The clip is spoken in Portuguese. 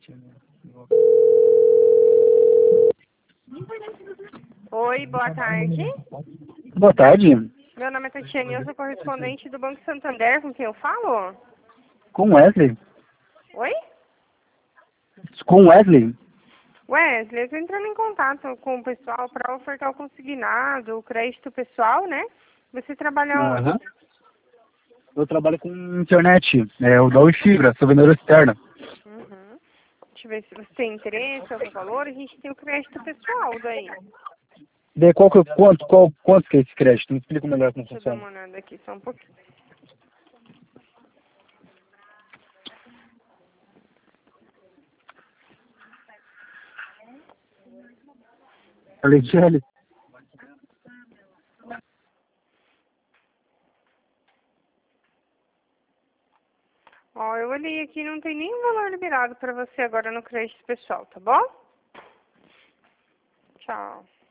Oi, boa tarde. Boa tarde. Meu nome é Tatiane, eu sou correspondente do Banco Santander, com quem eu falo? Com Wesley? Oi? Com Wesley? Wesley, eu estou entrando em contato com o pessoal para ofertar o consignado, o crédito pessoal, né? Você trabalha onde? Aham. Eu trabalho com internet. Eu dou fibra, sou vendedor externo. Uhum. Deixa eu ver se você tem interesse, algum valor. A gente tem o crédito pessoal daí. Daí quanto que é esse crédito? Me explica melhor como Deixa eu dar funciona. uma olhada aqui só um pouquinho. Alexandre. Ó, eu olhei aqui, não tem nenhum valor liberado para você agora no crédito pessoal, tá bom? Tchau.